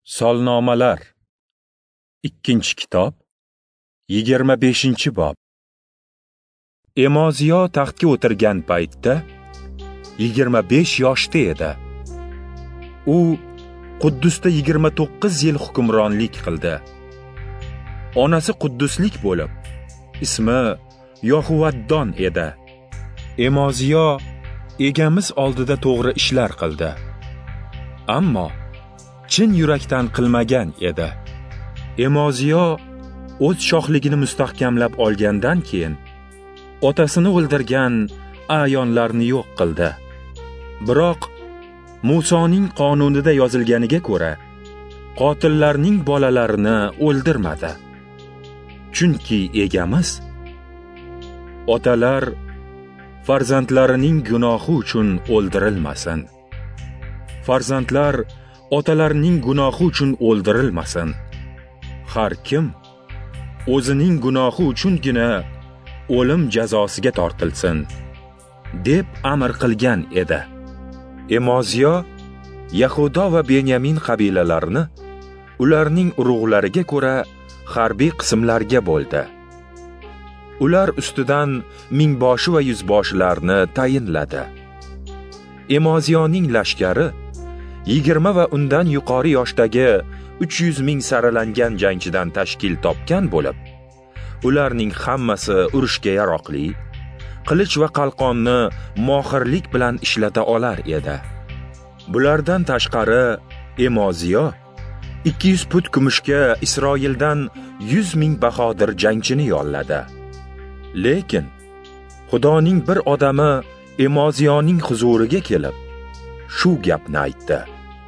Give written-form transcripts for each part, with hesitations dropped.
Solnomalar 2-kitob 25-bob. Emoziyo taxtga o'tirgan paytda 25 yoshda edi. U Quddusda 29 yil hukmronlik qildi. Onasi Qudduslik bo'lib, ismi Yohuvaddon edi. Emoziyo egamiz oldida to'g'ri ishlar qildi. Ammo chin yurakdan qilmagan edi. Emoziyo o'z shohligini mustahkamlab olgandan keyin otasini o'ldirgan ayonlarni yo'q qildi. Biroq Musoning qonunida yozilganiga ko'ra, qotillarning bolalarini o'ldirmadi. Chunki egamiz otalar farzandlarining gunohi uchun o'ldirilmasin. Farzandlar otalarning gunohi uchun o'ldirilmasin. Har kim o'zining gunohi uchungina o'lim jazosiga tortilsin, deb amr qilgan edi. Emoziyo Yahudo va Benyamin qabilalarini ularning urug'lariga ko'ra harbiy qismlarga bo'ldi. Ular ustidan mingboshi va yuzboshilarni tayinladi. Emoziyoning lashkari 20 va undan yuqori yoshdagi 300 ming saralangan jangchidan tashkil topgan bo'lib, ularning hammasi urushga yaroqli, qilich va qalqonni mohirlik bilan ishlata olar edi. Bulardan tashqari Emoziyo 200 put kumushga Isroildan 100 ming bahodir jangchini yolladi. Lekin Xudoning bir odami Emoziyoning huzuriga kelib, shu gapni aytdi.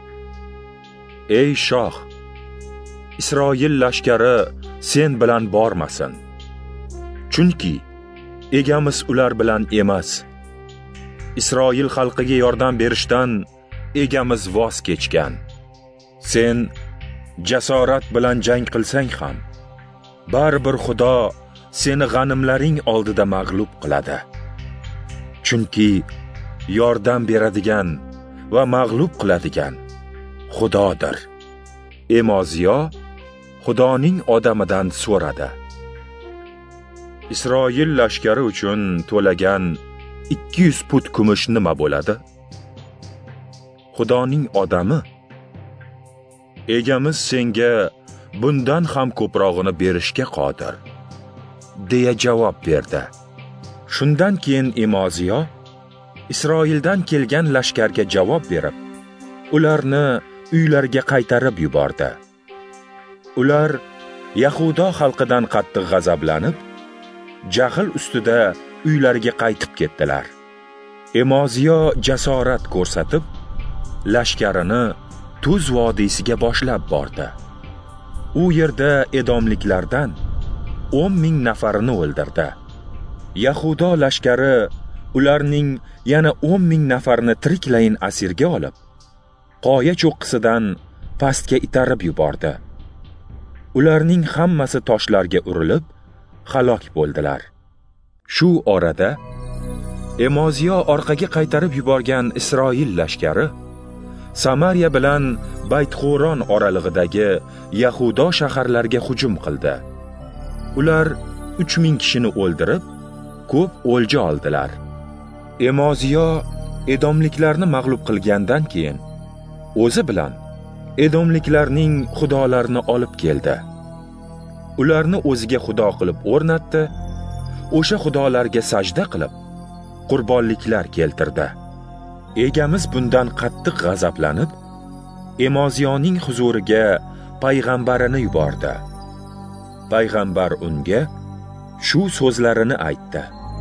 Ey shoh, Isroil lashkari sen bilan bormasin. Chunki egamiz ular bilan emas. Isroil xalqiga yordam berishdan egamiz voz kechgan. Sen jasorat bilan jang qilsang ham, baribir Xudo seni g'animlaring oldida mag'lub qiladi. Chunki yordam beradigan va mag'lub qiladigan Xudodir. Emoziyo Xudoning odamidan so'radi. Isroil lashkari uchun to'lagan 200 put kumush nima bo'ladi? Xudoning odami, egamiz senga bundan ham ko'prog'ini berishga qodir, deya javob berdi. Shundan keyin Emoziyo Isroildan kelgan lashkarga javob berib, ularni uylariga qaytarib yubordi. Ular Yahudo xalqidan qattiq g'azablanib, jahl ustida uylariga qaytib ketdilar. Emoziyo jasorat ko'rsatib, lashkarini Tuz vodiysiga boshlab bordi. U yerda edomliklardan 10 ming nafarini o'ldirdi. Yahudo lashkari ularning yana 10 ming nafarini tiriklayin asirga olib, qoya cho'qqisidan pastga itarib yubordi. Ularning hammasi toshlarga urilib, halok bo'ldilar. Shu orada Emoziyo orqaga qaytarib yuborgan Isroil lashkari Samariya bilan Baytxoron oralig'idagi Yahudo shaharlariga hujum qildi. Ular 3000 kishini o'ldirib, ko'p o'lja oldilar. Emoziyo edomliklarni mag'lub qilgandan keyin o'zi bilan edomliklarning xudolarini olib keldi. Ularni o'ziga xudo qilib o'rnatdi, o'sha xudolarga sajda qilib, qurbonliklar keltirdi. Egamiz bundan qattiq g'azablanib, Emoziyoning huzuriga payg'ambarini yubordi. Payg'ambar unga shu so'zlarini aytdi.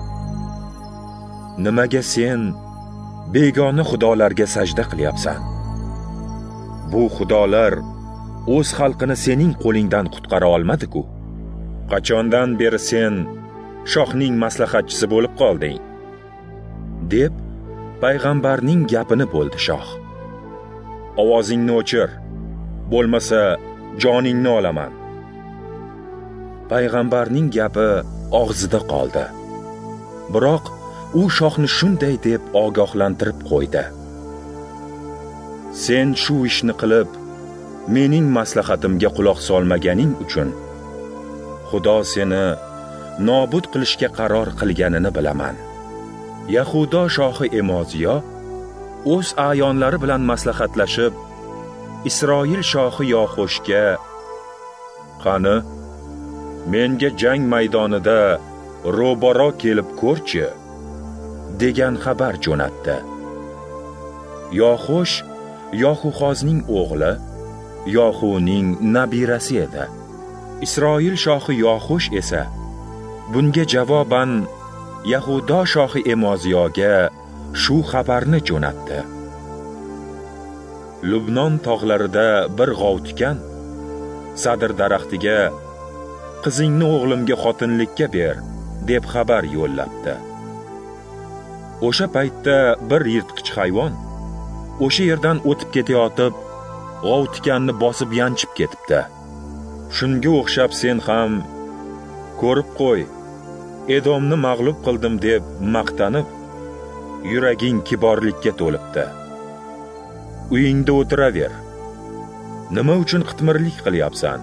Nimaga sen begona xudolarga sajda qilyapsan? Bu xudolar o'z xalqini sening qo'lingdan qutqara olmadi-ku. Qachondan beri sen shohning maslahatchisi bo'lib qolding? Deb payg'ambarning gapini bo'ldi shoh. Ovozingni o'chir, bo'lmasa joningni olaman. Payg'ambarning gapi og'zida qoldi. Biroq u shohni shunday deb ogohlantirib qo'ydi. Sen shu ishni qilib, mening maslahatimga quloq solmaganing uchun Xudo seni nobud qilishga qaror qilganini bilaman. Yahudo shohi Emoziyo o'z ayonlari bilan maslahatlashib, Isroil shohi Yoxushga qani menga jang maydonida ro'baro kelib ko'rchi degan xabar jo'natdi. Yoxush Yoxuxozning o'g'li, Yoxuning nabirasi edi. Isroil shohi Yoxush esa bunga javoban Yahudo shohi Emoziyoga shu xabarni jo'natdi. Lubnon tog'larida bir g'ov tikan sadr daraxtiga qizingni o'g'limga xotinlikka ber deb xabar yo'llabdi. O'sha paytda bir yirtqich hayvon o'sha yerdan o'tib ketayotib, g'ov tikanni bosib yanchib ketibdi. Shunga o'xshab sen ham ko'rib qo'y, Edomni mag'lub qildim deb maqtanib, yuraging kiborlikka to'libdi. Uyingda o'tiraver. Nima uchun qitmirlik qilyapsan?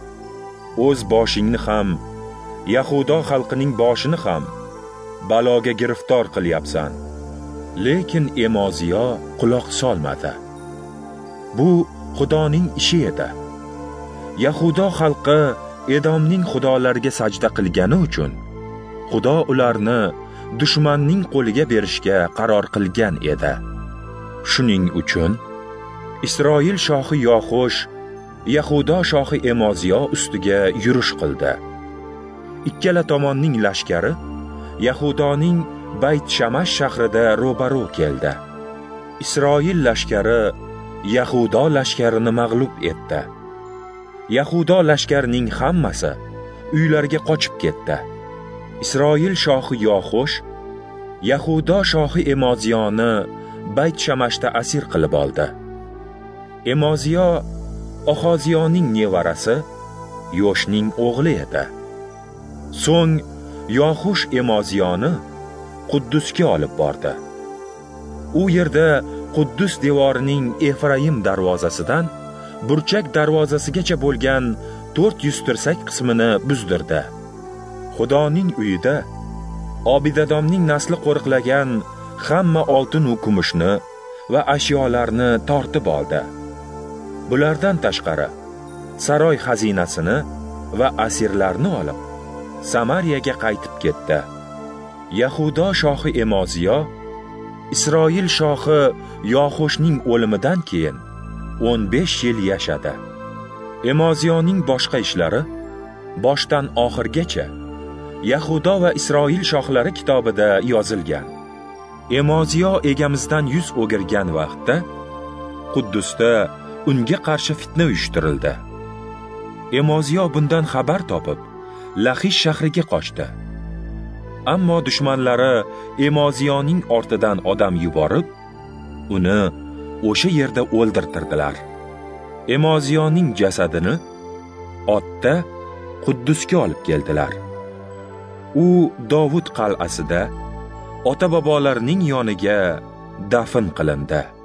O'z boshingni ham, Yahudo xalqining boshini ham baloga giriftor qilyapsan. Lekin Emoziyo quloq solmadi. Bu Xudoning ishi edi. Yahudo xalqi Edomning xudolariga sajda qilgani uchun Xudo ularni dushmanning qo'liga berishga qaror qilgan edi. Shuning uchun Isroil shohi Yoxush Yahudo shohi Emoziyo ustiga yurish qildi. Ikkala tomonning lashkari Yahudoning Bayt Shamash shahrida ro'baro keldi. Isroil lashkari Yahudo lashkarini mag'lub etdi. Yahudo lashkarining hammasi uylariga qochib ketdi. Isroil shohi Yoxush Yahudo shohi Emoziyoni Bayt Shamashda asir qilib oldi. Emoziyo Ohoziyoning nevarasi, Yoshning o'g'li edi. So'ng Yoxush Emoziyoni Quddusga olib bordi. U yerda Quddus devorining Efraim darvozasidan burchak darvozasigacha bo'lgan 400 tirsak qismini buzdirdi. Xudoning uyida Obidadomning nasli qo'riqlagan hamma oltin va kumushni va ashyolarni tortib oldi. Bulardan tashqari saroy xazinasini va asirlarni olib Samariyaga qaytib ketdi. Yahudo shohi Emoziyo Isroil shohi Yoxushning o'limidan keyin 15 yil yashadi. Emoziyoning boshqa ishlari boshdan oxirgacha Yahudo va Isroil shohlari kitobida yozilgan. Emoziyo egamizdan yuz o'girgan vaqtda Quddusda unga qarshi fitna uyushtirildi. Emoziyo bundan xabar topib, Laxish shahriga qochdi. Ammo dushmanlari Emoziyoning ortidan odam yuborib, uni o'sha yerda o'ldirtirdilar. Emoziyoning jasadini otda Quddusga olib keldilar. U Dovud qal'asida ota-bobolarining yoniga dafn qilindi.